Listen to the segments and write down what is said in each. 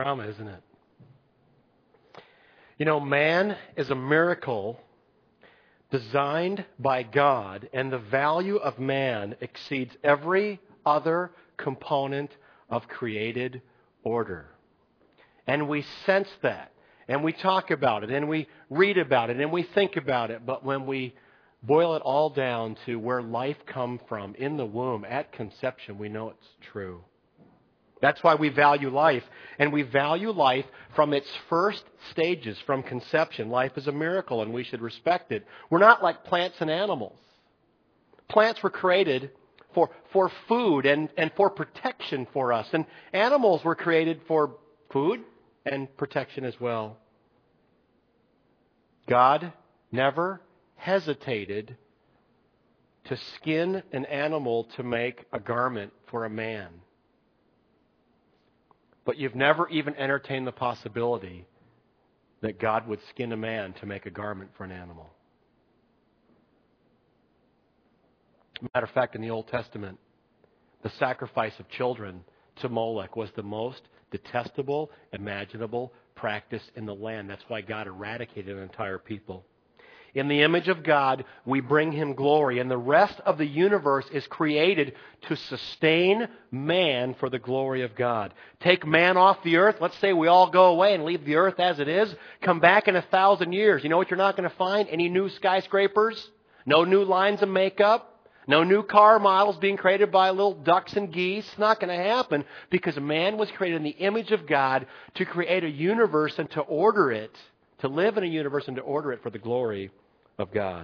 drama, isn't it? You know, man is a miracle designed by God, and the value of man exceeds every other component of created order. And we sense that, and we talk about it, and we read about it, and we think about it. But when we boil it all down to where life comes from, in the womb, at conception, we know it's true. That's why we value life. And we value life from its first stages, from conception. Life is a miracle, and we should respect it. We're not like plants and animals. Plants were created for food and for protection for us. And animals were created for food and protection as well. God never hesitated to skin an animal to make a garment for a man. But you've never even entertained the possibility that God would skin a man to make a garment for an animal. Matter of fact, in the Old Testament, the sacrifice of children to Molech was the most detestable, imaginable practice in the land. That's why God eradicated an entire people. In the image of God, we bring Him glory, and the rest of the universe is created to sustain man for the glory of God. Take man off the earth. Let's say we all go away and leave the earth as it is. Come back in 1,000 years. You know what you're not going to find? Any new skyscrapers? No new lines of makeup? No new car models being created by little ducks and geese? It's not going to happen, because man was created in the image of God to create a universe and to order it, to live in a universe and to order it for the glory of God.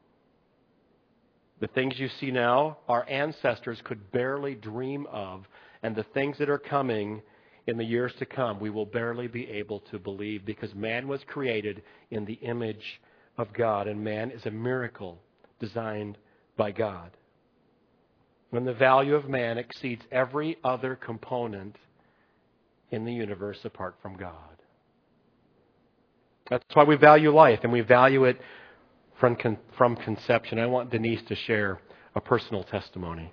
The things you see now, our ancestors could barely dream of, and the things that are coming in the years to come, we will barely be able to believe, because man was created in the image of God, and man is a miracle designed by God. When the value of man exceeds every other component in the universe apart from God. That's why we value life, and we value it from conception. I want Denise to share a personal testimony.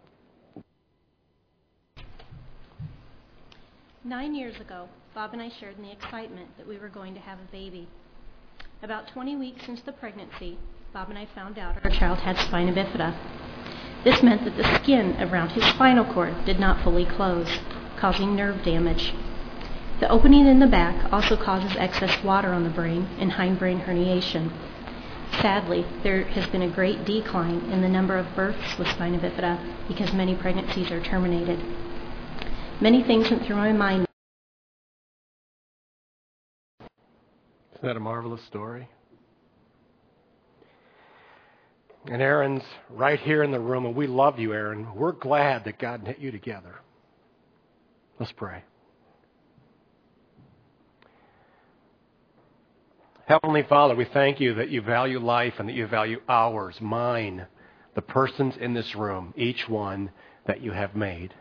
9 years ago, Bob and I shared in the excitement that we were going to have a baby. About 20 weeks into the pregnancy, Bob and I found out our child had spina bifida. This meant that the skin around his spinal cord did not fully close, causing nerve damage. The opening in the back also causes excess water on the brain and hindbrain herniation. Sadly, there has been a great decline in the number of births with spina bifida because many pregnancies are terminated. Many things went through my mind. Isn't that a marvelous story? And Aaron's right here in the room, and we love you, Aaron. We're glad that God knit you together. Let's pray. Heavenly Father, we thank you that you value life and that you value ours, mine, the persons in this room, each one that you have made.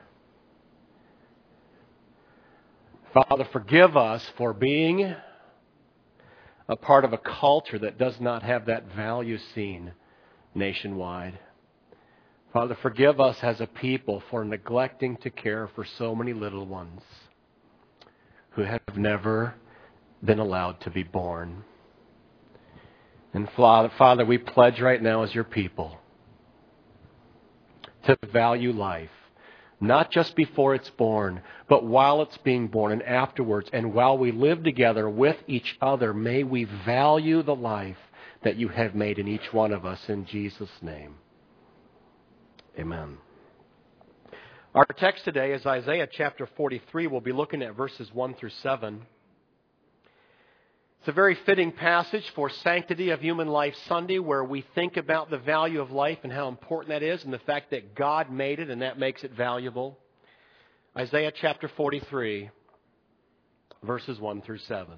Father, forgive us for being a part of a culture that does not have that value seen nationwide. Father, forgive us as a people for neglecting to care for so many little ones who have never been allowed to be born. And Father, we pledge right now as your people to value life, not just before it's born, but while it's being born and afterwards. And while we live together with each other, may we value the life that you have made in each one of us, in Jesus' name. Amen. Our text today is Isaiah chapter 43. We'll be looking at verses 1 through 7. It's a very fitting passage for Sanctity of Human Life Sunday, where we think about the value of life and how important that is, and the fact that God made it and that makes it valuable. Isaiah chapter 43, verses 1 through 7.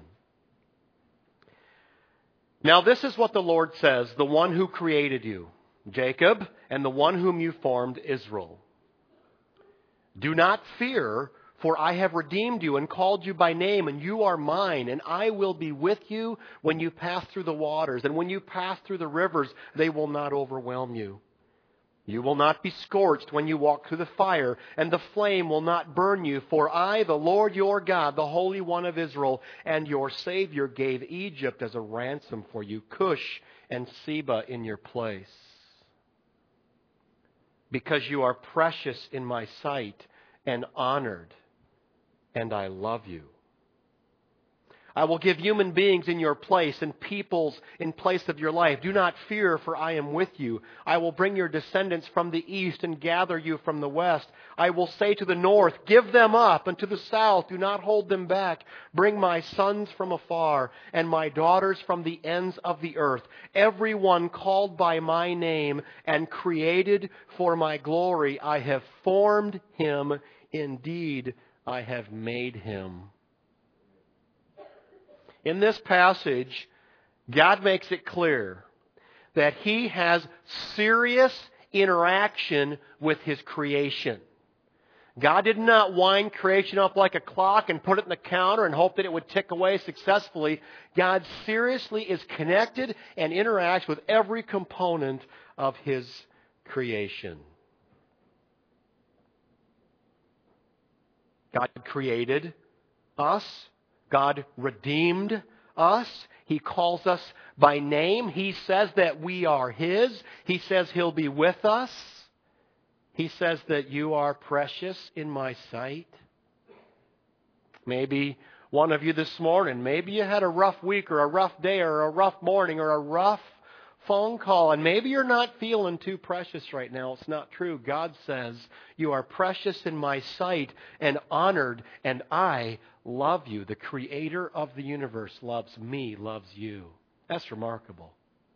Now this is what the Lord says, the one who created you, Jacob, and the one whom you formed, Israel. Do not fear, for I have redeemed you and called you by name, and you are mine, and I will be with you when you pass through the waters, and when you pass through the rivers, they will not overwhelm you. You will not be scorched when you walk through the fire, and the flame will not burn you. For I, the Lord your God, the Holy One of Israel, and your Savior, gave Egypt as a ransom for you, Cush and Seba in your place. Because you are precious in my sight and honored, and I love you. I will give human beings in your place and peoples in place of your life. Do not fear, for I am with you. I will bring your descendants from the east and gather you from the west. I will say to the north, give them up, and to the south, do not hold them back. Bring my sons from afar and my daughters from the ends of the earth. Everyone called by my name and created for my glory. I have formed him. Indeed, I have made him. In this passage, God makes it clear that He has serious interaction with His creation. God did not wind creation up like a clock and put it in the counter and hope that it would tick away successfully. God seriously is connected and interacts with every component of His creation. God created us. God redeemed us. He calls us by name. He says that we are His. He says He'll be with us. He says that you are precious in my sight. Maybe one of you this morning, maybe you had a rough week or a rough day or a rough morning or a rough phone call, and maybe you're not feeling too precious right now. It's not true. God says, you are precious in my sight and honored, and I love you. The Creator of the universe loves me, loves you. That's remarkable.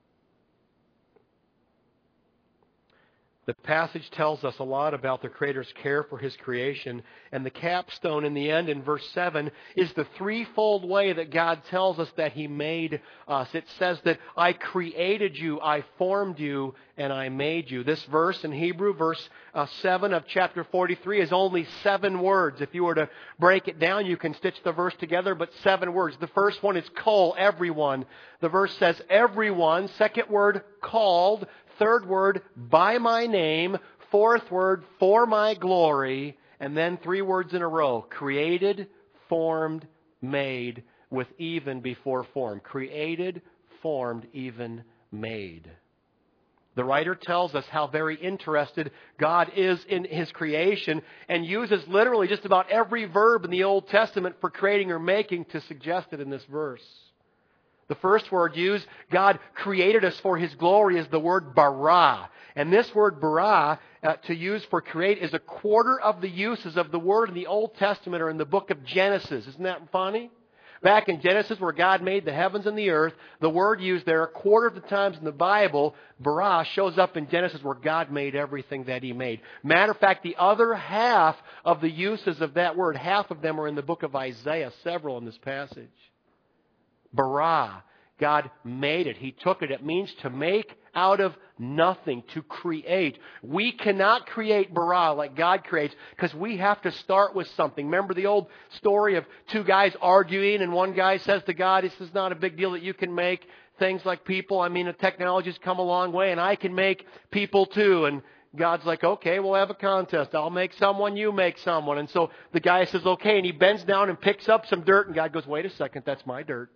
The passage tells us a lot about the Creator's care for His creation, and the capstone in the end in verse 7 is the threefold way that God tells us that He made us. It says that I created you, I formed you, and I made you. This verse in Hebrew, verse 7 of chapter 43, is only 7 words. If you were to break it down, you can stitch the verse together, but 7 words. The first one is kol, everyone. The verse says everyone. Second word, called. Third word, by my name. Fourth word, for my glory. And then 3 words in a row. Created, formed, made, with even before form. Created, formed, even made. The writer tells us how very interested God is in His creation and uses literally just about every verb in the Old Testament for creating or making to suggest it in this verse. The first word used, God created us for His glory, is the word bara. And this word bara, to use for create, is a quarter of the uses of the word in the Old Testament or in the book of Genesis. Isn't that funny? Back in Genesis, where God made the heavens and the earth, the word used there a quarter of the times in the Bible, bara, shows up in Genesis where God made everything that He made. Matter of fact, the other half of the uses of that word, half of them are in the book of Isaiah, several in this passage. Bara, God made it. He took it. It means to make out of nothing, to create. We cannot create bara like God creates because we have to start with something. Remember the old story of 2 guys arguing, and one guy says to God, this is not a big deal that you can make things like people. I mean, the technology's come a long way, and I can make people too. And God's like, okay, we'll have a contest. I'll make someone, you make someone. And so the guy says, okay, and he bends down and picks up some dirt, and God goes, wait a second, that's my dirt.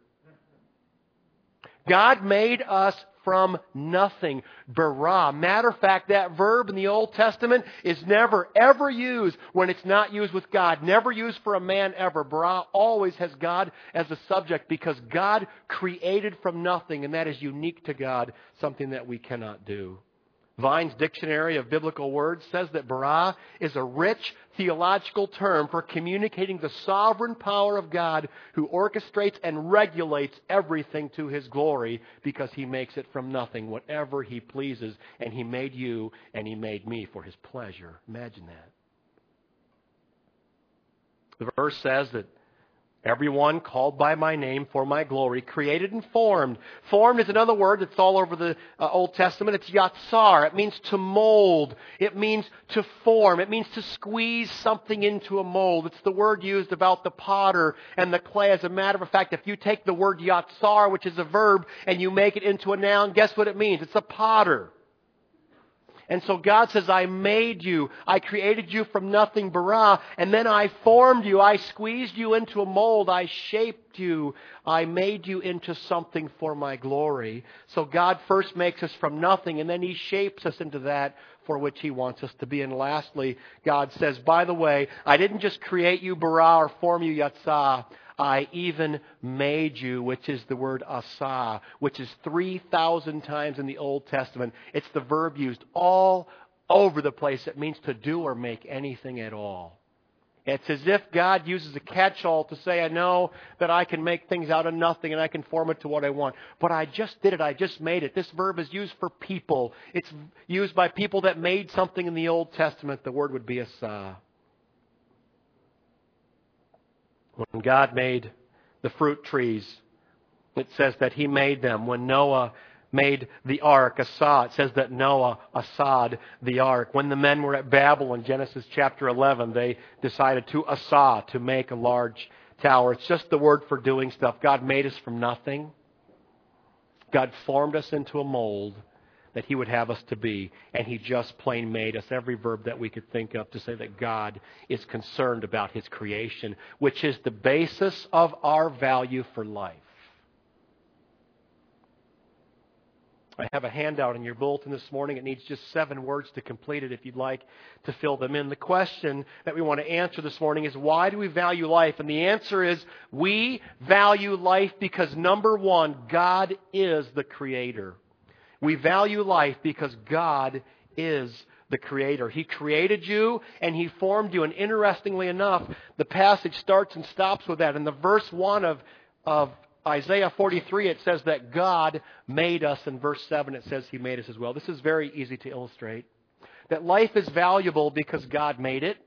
God made us from nothing. Bara. Matter of fact, that verb in the Old Testament is never, ever used when it's not used with God. Never used for a man ever. Bara always has God as a subject because God created from nothing, and that is unique to God, something that we cannot do. Vine's Dictionary of Biblical Words says that bara is a rich theological term for communicating the sovereign power of God who orchestrates and regulates everything to His glory because He makes it from nothing, whatever He pleases. And He made you and He made me for His pleasure. Imagine that. The verse says that everyone called by my name for my glory, created and formed. Formed is another word that's all over the Old Testament. It's yatsar. It means to mold. It means to form. It means to squeeze something into a mold. It's the word used about the potter and the clay. As a matter of fact, if you take the word yatsar, which is a verb, and you make it into a noun, guess what it means? It's a potter. And so God says, I made you. I created you from nothing, bara. And then I formed you. I squeezed you into a mold. I shaped you. I made you into something for my glory. So God first makes us from nothing, and then He shapes us into that for which He wants us to be. And lastly, God says, by the way, I didn't just create you, bara, or form you, yatsah. I even made you, which is the word asah, which is 3,000 times in the Old Testament. It's the verb used all over the place. It means to do or make anything at all. It's as if God uses a catch-all to say, I know that I can make things out of nothing and I can form it to what I want. But I just did it. I just made it. This verb is used for people. It's used by people that made something in the Old Testament. The word would be asah. When God made the fruit trees, it says that He made them. When Noah made the ark, asah, it says that Noah asad the ark. When the men were at Babel in Genesis chapter 11, they decided to asah, to make a large tower. It's just the word for doing stuff. God made us from nothing. God formed us into a mold that He would have us to be, and He just plain made us. Every verb that we could think of to say that God is concerned about His creation, which is the basis of our value for life. I have a handout in your bulletin this morning. It needs just 7 words to complete it if you'd like to fill them in. The question that we want to answer this morning is, why do we value life? And the answer is, we value life because, number one, God is the Creator. We value life because God is the Creator. He created you and He formed you. And interestingly enough, the passage starts and stops with that. In the verse 1 of Isaiah 43, it says that God made us. In verse 7, it says He made us as well. This is very easy to illustrate. That life is valuable because God made it.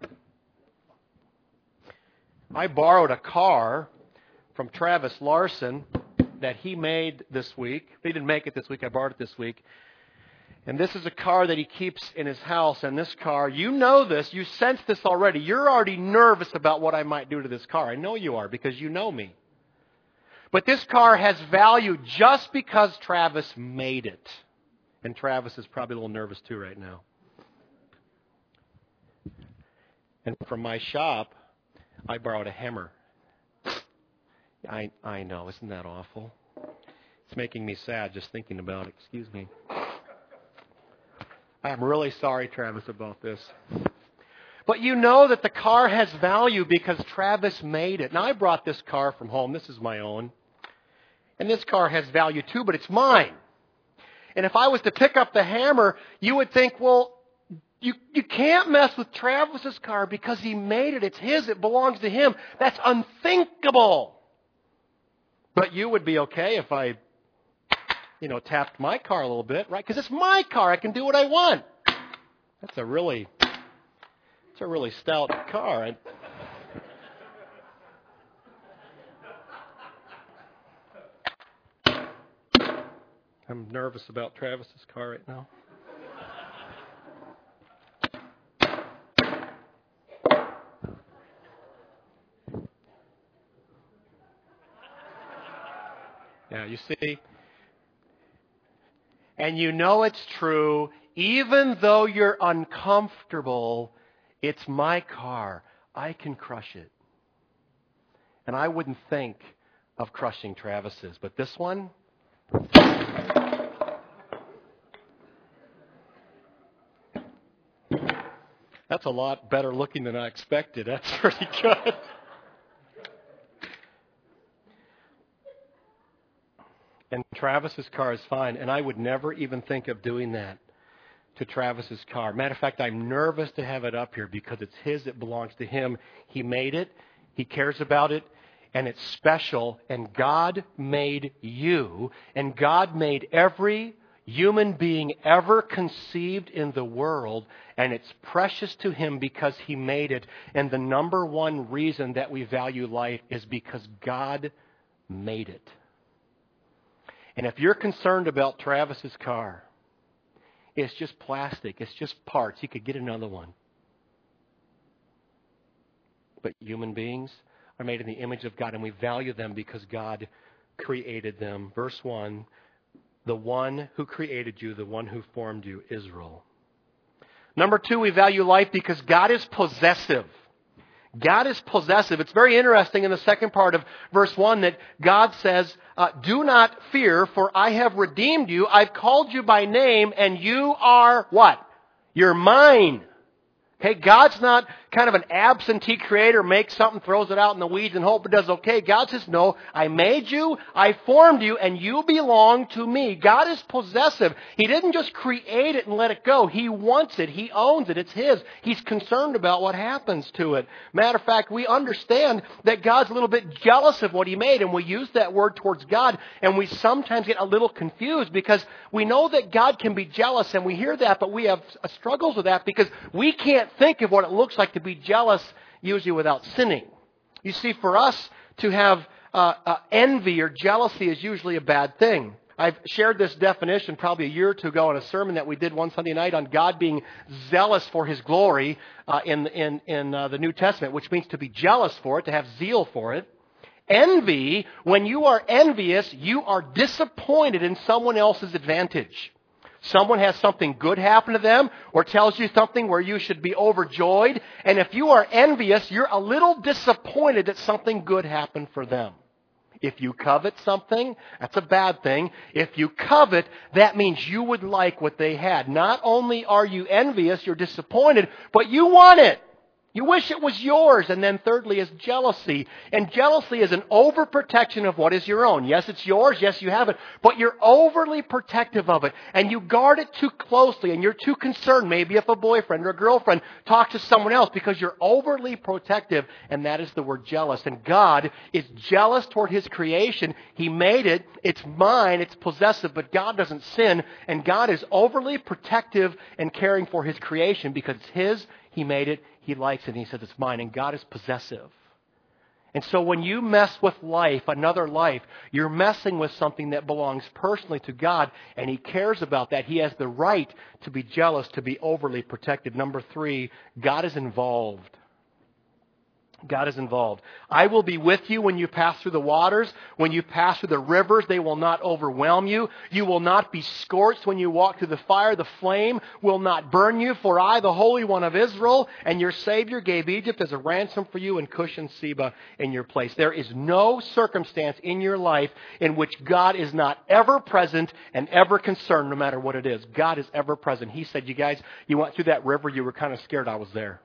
I borrowed a car from Travis Larson that he made this week. He didn't make it this week. I borrowed it this week. And this is a car that he keeps in his house. And this car, you know this. You sense this already. You're already nervous about what I might do to this car. I know you are because you know me. But this car has value just because Travis made it. And Travis is probably a little nervous too right now. And from my shop, I borrowed a Hammer. I know, isn't that awful? It's making me sad just thinking about it. Excuse me. I'm really sorry, Travis, about this. But you know that the car has value because Travis made it. Now, I brought this car from home. This is my own. And this car has value too, but it's mine. And if I was to pick up the Hammer, you would think, well, you can't mess with Travis's car because he made it. It's his. It belongs to him. That's unthinkable. But you would be okay if I, tapped my car a little bit, right? Because it's my car. I can do what I want. It's a really stout car. I'm nervous about Travis's car right now. Yeah, you see? And you know it's true, even though you're uncomfortable, it's my car. I can crush it. And I wouldn't think of crushing Travis's, but this one? That's a lot better looking than I expected. That's pretty good. And Travis's car is fine, and I would never even think of doing that to Travis's car. Matter of fact, I'm nervous to have it up here because it's his, it belongs to him. He made it, he cares about it, and it's special. And God made you, and God made every human being ever conceived in the world, and it's precious to Him because He made it. And the number one reason that we value life is because God made it. And if you're concerned about Travis's car, it's just plastic. It's just parts. He could get another one. But human beings are made in the image of God, and we value them because God created them. Verse 1, The one who created you, the one who formed you, Israel. Number 2, we value life because God is possessive. God is possessive. It's very interesting in the second part of verse 1 that God says, do not fear, for I have redeemed you. I've called you by name, and you are what? You're mine. Okay, God's not kind of an absentee creator, makes something, throws it out in the weeds and hope it does okay. God says, no, I made you, I formed you, and you belong to me. God is possessive. He didn't just create it and let it go. He wants it. He owns it. It's His. He's concerned about what happens to it. Matter of fact, we understand that God's a little bit jealous of what He made, and we use that word towards God, and we sometimes get a little confused because we know that God can be jealous, and we hear that, but we have struggles with that because we can't think of what it looks like to be jealous usually without sinning. You see, for us to have envy or jealousy is usually a bad thing. I've shared this definition probably a year or two ago in a sermon that we did one Sunday night on God being zealous for His glory in the New Testament, which means to be jealous for it, to have zeal for it. Envy, when you are envious, you are disappointed in someone else's advantage. Someone has something good happen to them or tells you something where you should be overjoyed. And if you are envious, you're a little disappointed that something good happened for them. If you covet something, that's a bad thing. If you covet, that means you would like what they had. Not only are you envious, you're disappointed, but you want it. You wish it was yours. And then thirdly is jealousy. And jealousy is an overprotection of what is your own. Yes, it's yours. Yes, you have it. But you're overly protective of it. And you guard it too closely. And you're too concerned maybe if a boyfriend or a girlfriend talks to someone else because you're overly protective. And that is the word jealous. And God is jealous toward His creation. He made it. It's mine. It's possessive. But God doesn't sin. And God is overly protective and caring for His creation because it's His. He made it. He likes it, and He says it's mine, and God is possessive. And so when you mess with life, another life, you're messing with something that belongs personally to God, and He cares about that. He has the right to be jealous, to be overly protective. Number 3, God is involved. God is involved. I will be with you when you pass through the waters. When you pass through the rivers, they will not overwhelm you. You will not be scorched when you walk through the fire. The flame will not burn you. For I, the Holy One of Israel, and your Savior, gave Egypt as a ransom for you and Cush and Seba in your place. There is no circumstance in your life in which God is not ever present and ever concerned, no matter what it is. God is ever present. He said, you guys, you went through that river, you were kind of scared. I was there.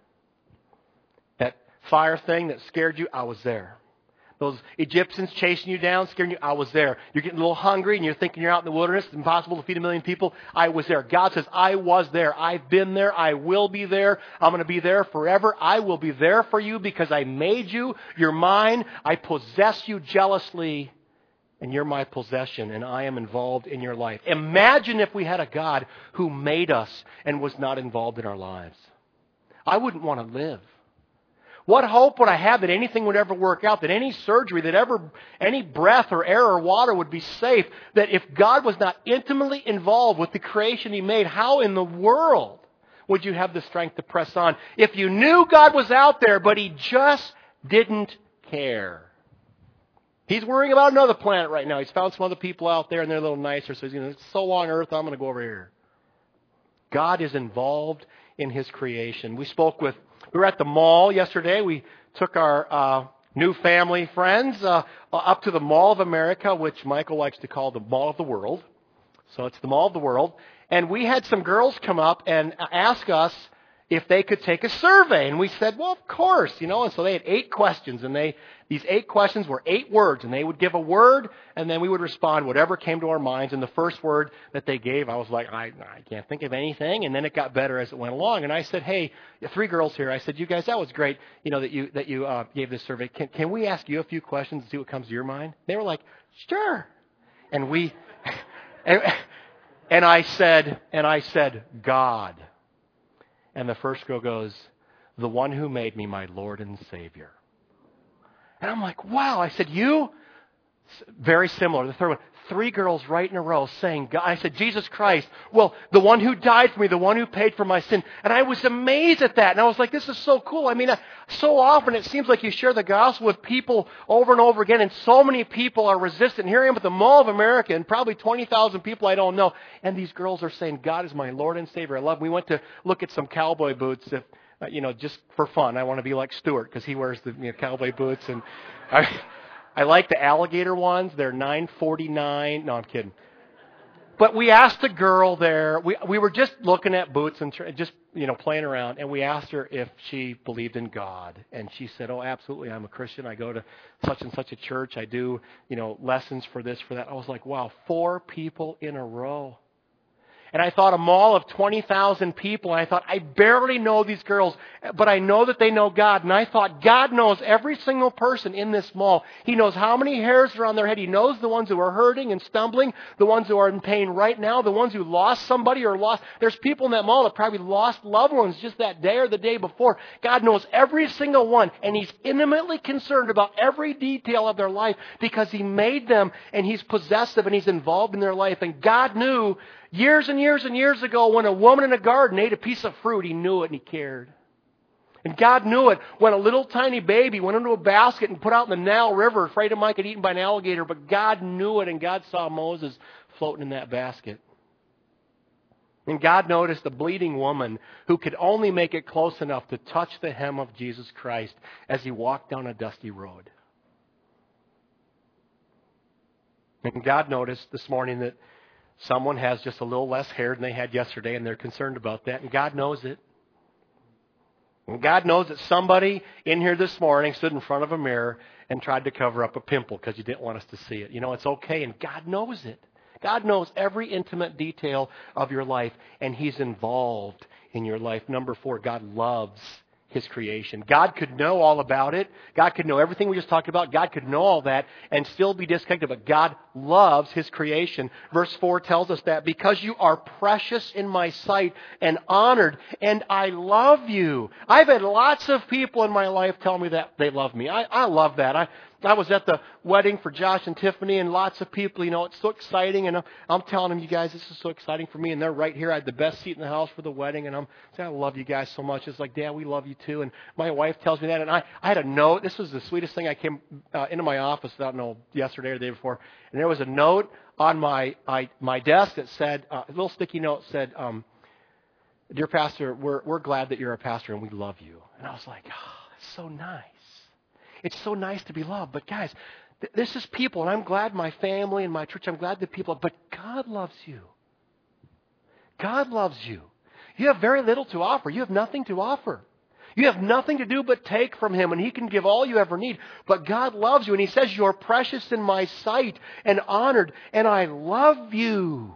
Fire thing that scared you, I was there. Those Egyptians chasing you down, scaring you, I was there. You're getting a little hungry and you're thinking you're out in the wilderness, it's impossible to feed 1 million people, I was there. God says, I was there. I've been there. I will be there. I'm going to be there forever. I will be there for you because I made you. You're mine. I possess you jealously and you're my possession and I am involved in your life. Imagine if we had a God who made us and was not involved in our lives. I wouldn't want to live. What hope would I have that anything would ever work out, that any surgery, that ever any breath or air or water would be safe, that if God was not intimately involved with the creation He made, how in the world would you have the strength to press on? If you knew God was out there, but He just didn't care. He's worrying about another planet right now. He's found some other people out there and they're a little nicer, so He's going to, it's so long Earth, I'm going to go over here. God is involved in His creation. We were at the mall yesterday. We took our new family friends up to the Mall of America, which Michael likes to call the Mall of the World. So it's the Mall of the World. And we had some girls come up and ask us if they could take a survey. And we said, well, of course, And so they had 8 questions. And these 8 questions were 8 words. And they would give a word, and then we would respond whatever came to our minds. And the first word that they gave, I was like, I can't think of anything. And then it got better as it went along. And I said, hey, 3 girls here. I said, you guys, that was great, that you gave this survey. Can we ask you a few questions and see what comes to your mind? They were like, sure. And we, and I said, God. And the first girl goes, the one who made me my Lord and Savior. And I'm like, wow. I said, you? Very similar. The third one, 3 girls right in a row saying, I said, Jesus Christ, well, the one who died for me, the one who paid for my sin. And I was amazed at that. And I was like, this is so cool. I mean, so often it seems like you share the gospel with people over and over again, and so many people are resistant. Here I am at the Mall of America, and probably 20,000 people I don't know. And these girls are saying, God is my Lord and Savior. I love him. We went to look at some cowboy boots, just for fun. I want to be like Stuart because he wears the cowboy boots. And I like the alligator ones. They're $9.49. No, I'm kidding. But we asked a girl there. We were just looking at boots and just playing around. And we asked her if she believed in God. And she said, "Oh, absolutely. I'm a Christian. I go to such and such a church. I do lessons for this, for that." I was like, wow, 4 people in a row. And I thought a mall of 20,000 people, and I thought, I barely know these girls, but I know that they know God. And I thought, God knows every single person in this mall. He knows how many hairs are on their head. He knows the ones who are hurting and stumbling, the ones who are in pain right now, the ones who lost somebody or lost. There's people in that mall that probably lost loved ones just that day or the day before. God knows every single one, and He's intimately concerned about every detail of their life because He made them, and He's possessive, and He's involved in their life. And God knew years and years and years ago, when a woman in a garden ate a piece of fruit, He knew it and He cared. And God knew it when a little tiny baby went into a basket and put out in the Nile River, afraid it might get eaten by an alligator. But God knew it, and God saw Moses floating in that basket. And God noticed a bleeding woman who could only make it close enough to touch the hem of Jesus Christ as He walked down a dusty road. And God noticed this morning that someone has just a little less hair than they had yesterday, and they're concerned about that, and God knows it. And God knows that somebody in here this morning stood in front of a mirror and tried to cover up a pimple because you didn't want us to see it. It's okay, and God knows it. God knows every intimate detail of your life, and He's involved in your life. Number 4, God loves His creation. God could know all about it. God could know everything we just talked about. God could know all that and still be disconnected. But God loves His creation. Verse 4 tells us that because you are precious in my sight and honored, and I love you. I've had lots of people in my life tell me that they love me. I love that. I was at the wedding for Josh and Tiffany, and lots of people, it's so exciting, and I'm telling them, you guys, this is so exciting for me, and they're right here. I had the best seat in the house for the wedding, and I'm saying, I love you guys so much. It's like, Dad, we love you too, and my wife tells me that, and I had a note. This was the sweetest thing. I came into my office, I don't know, yesterday or the day before, and there was a note on my desk that said, a little sticky note said, "Dear Pastor, we're glad that you're a pastor, and we love you." And I was like, oh, that's so nice. It's so nice to be loved. But guys, this is people, and I'm glad my family and my church, I'm glad that people, but God loves you. God loves you. You have very little to offer. You have nothing to offer. You have nothing to do but take from Him, and He can give all you ever need. But God loves you, and He says, you're precious in my sight and honored, and I love you.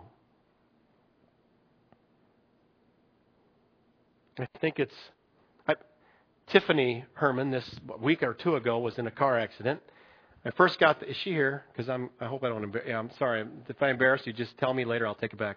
I think it's Tiffany Herman, this week or 2 ago, was in a car accident. I first got is she here? Because I hope I don't. I'm sorry. If I embarrass you, just tell me later. I'll take it back.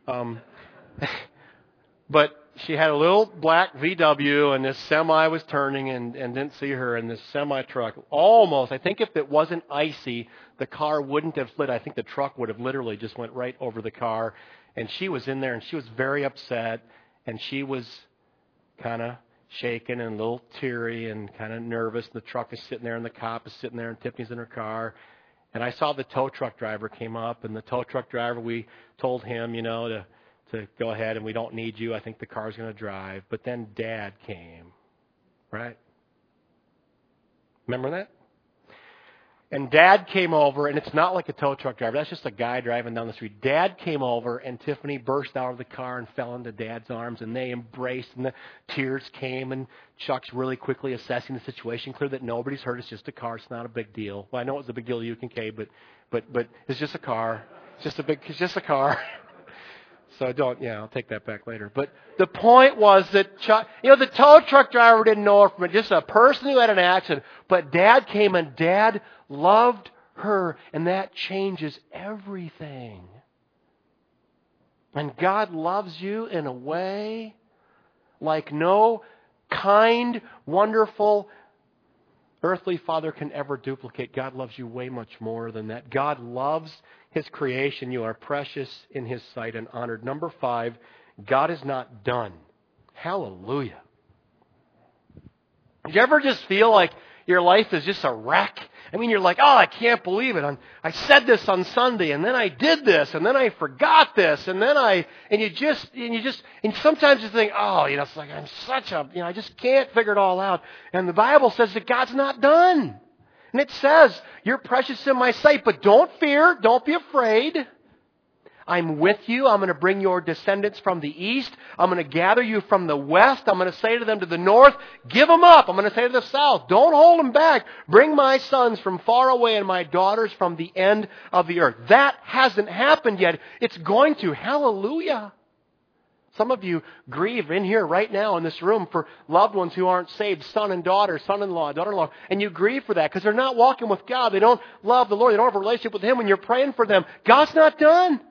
But she had a little black VW, and this semi was turning and didn't see her, and this semi truck almost. I think if it wasn't icy, the car wouldn't have slid. I think the truck would have literally just went right over the car, and she was in there, and she was very upset, and she was kind of shaken and a little teary and kind of nervous. The truck is sitting there, and the cop is sitting there, and Tiffany's in her car. And I saw the tow truck driver came up, and the tow truck driver, we told him, to go ahead, and we don't need you. I think the car's going to drive. But then Dad came, right? Remember that? And Dad came over, and it's not like a tow truck driver. That's just a guy driving down the street. Dad came over, and Tiffany burst out of the car and fell into Dad's arms, and they embraced, and the tears came, and Chuck's really quickly assessing the situation, clear that nobody's hurt. It's just a car. It's not a big deal. Well, I know it's a big deal to you, Kincaid, but it's just a car. It's just a car. So I'll take that back later. But the point was that Chuck, the tow truck driver didn't know her from it, just a person who had an accident. But Dad came, and Dad loved her, and that changes everything. And God loves you in a way like no kind, wonderful, earthly father can ever duplicate. God loves you way much more than that. God loves His creation. You are precious in His sight and honored. Number 5, God is not done. Hallelujah. Did you ever just feel like your life is just a wreck? I mean, you're like, oh, I can't believe it. I said this on Sunday, and then I did this, and then I forgot this, and sometimes you think, oh, it's like I just can't figure it all out. And the Bible says that God's not done. And it says, you're precious in my sight, but don't fear, don't be afraid. I'm with you. I'm going to bring your descendants from the east. I'm going to gather you from the west. I'm going to say to them to the north, give them up. I'm going to say to the south, don't hold them back. Bring my sons from far away and my daughters from the end of the earth. That hasn't happened yet. It's going to. Hallelujah. Some of you grieve in here right now in this room for loved ones who aren't saved, son and daughter, son-in-law, daughter-in-law, and you grieve for that because they're not walking with God. They don't love the Lord. They don't have a relationship with Him. When you're praying for them, God's not done.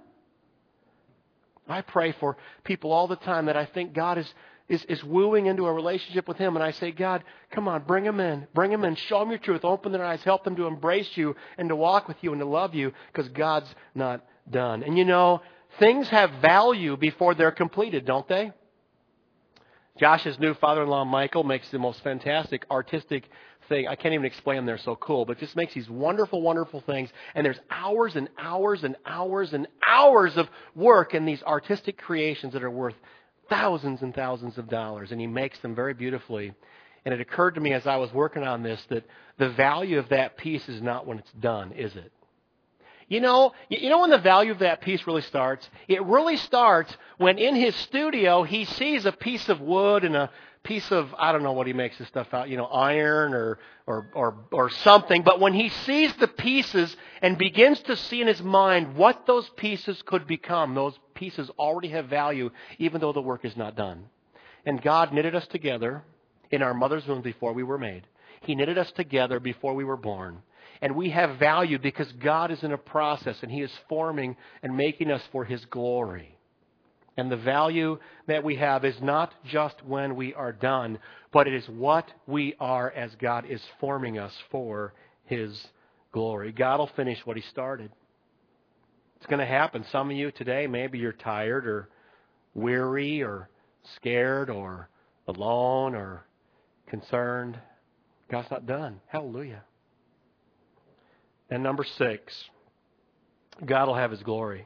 I pray for people all the time that I think God is wooing into a relationship with Him. And I say, God, come on, bring them in. Bring them in. Show them your truth. Open their eyes. Help them to embrace you and to walk with you and to love you because God's not done. And things have value before they're completed, don't they? Josh's new father-in-law, Michael, makes the most fantastic artistic thing. I can't even explain them. They're so cool. But just makes these wonderful, wonderful things. And there's hours and hours and hours and hours of work in these artistic creations that are worth thousands and thousands of dollars. And he makes them very beautifully. And it occurred to me as I was working on this that the value of that piece is not when it's done, is it? You know when the value of that piece really starts? It really starts when in his studio he sees a piece of wood and a piece of, I don't know what he makes this stuff out, iron or something. But when he sees the pieces and begins to see in his mind what those pieces could become, those pieces already have value even though the work is not done. And God knitted us together in our mother's womb before we were made. He knitted us together before we were born. And we have value because God is in a process and He is forming and making us for His glory. And the value that we have is not just when we are done, but it is what we are as God is forming us for His glory. God will finish what He started. It's going to happen. Some of you today, maybe you're tired or weary or scared or alone or concerned. God's not done. Hallelujah. And number 6, God will have His glory.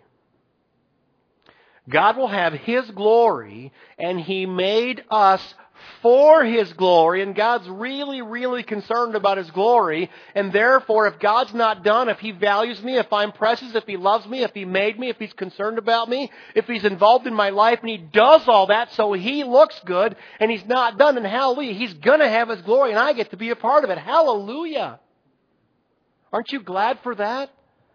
God will have His glory, and He made us for His glory, and God's really, really concerned about His glory, and therefore, if God's not done, if He values me, if I'm precious, if He loves me, if He made me, if He's concerned about me, if He's involved in my life, and He does all that so He looks good, and He's not done, then hallelujah, He's going to have His glory, and I get to be a part of it. Hallelujah! Aren't you glad for that?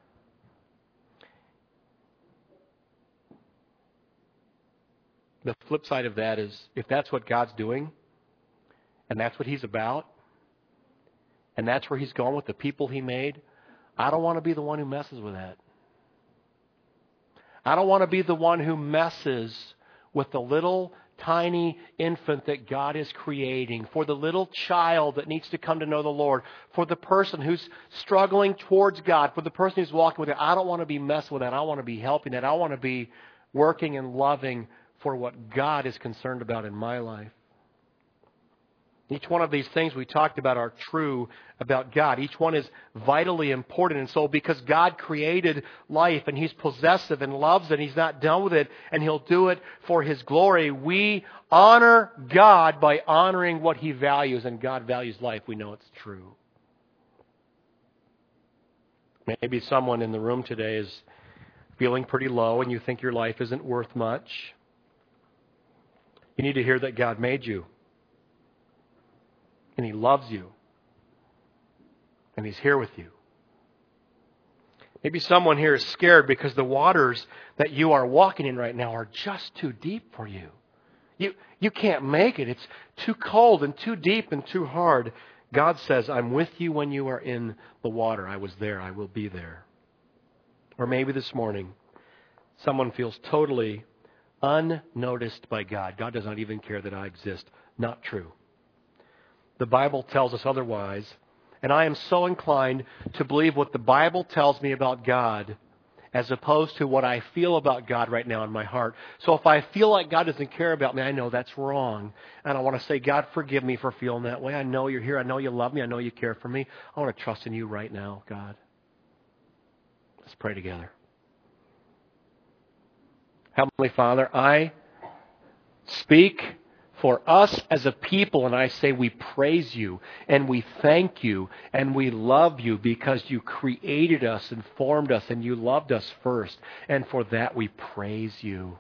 The flip side of that is, if that's what God's doing, and that's what He's about, and that's where He's going with the people He made, I don't want to be the one who messes with that. I don't want to be the one who messes with the little tiny infant that God is creating, for the little child that needs to come to know the Lord, for the person who's struggling towards God, for the person who's walking with it. I don't want to be messing with that. I want to be helping that. I want to be working and loving for what God is concerned about in my life. Each one of these things we talked about are true about God. Each one is vitally important. And so because God created life and He's possessive and loves it, He's not done with it, and He'll do it for His glory, we honor God by honoring what He values. And God values life. We know it's true. Maybe someone in the room today is feeling pretty low and you think your life isn't worth much. You need to hear that God made you. And He loves you. And He's here with you. Maybe someone here is scared because the waters that you are walking in right now are just too deep for you. You can't make it. It's too cold and too deep and too hard. God says, I'm with you when you are in the water. I was there. I will be there. Or maybe this morning, someone feels totally unnoticed by God. God does not even care that I exist. Not true. The Bible tells us otherwise. And I am so inclined to believe what the Bible tells me about God as opposed to what I feel about God right now in my heart. So if I feel like God doesn't care about me, I know that's wrong. And I want to say, God, forgive me for feeling that way. I know you're here. I know you love me. I know you care for me. I want to trust in you right now, God. Let's pray together. Heavenly Father, I speak for us as a people, and I say we praise you, and we thank you, and we love you because you created us and formed us, and you loved us first. And for that we praise you.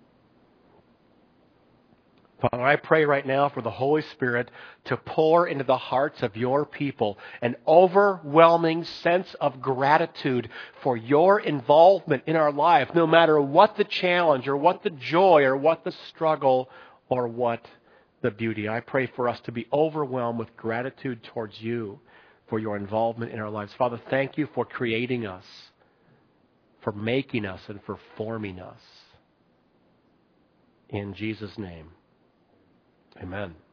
Father, I pray right now for the Holy Spirit to pour into the hearts of your people an overwhelming sense of gratitude for your involvement in our life, no matter what the challenge or what the joy or what the struggle or what the beauty. I pray for us to be overwhelmed with gratitude towards you for your involvement in our lives. Father, thank you for creating us, for making us, and for forming us. In Jesus' name. Amen.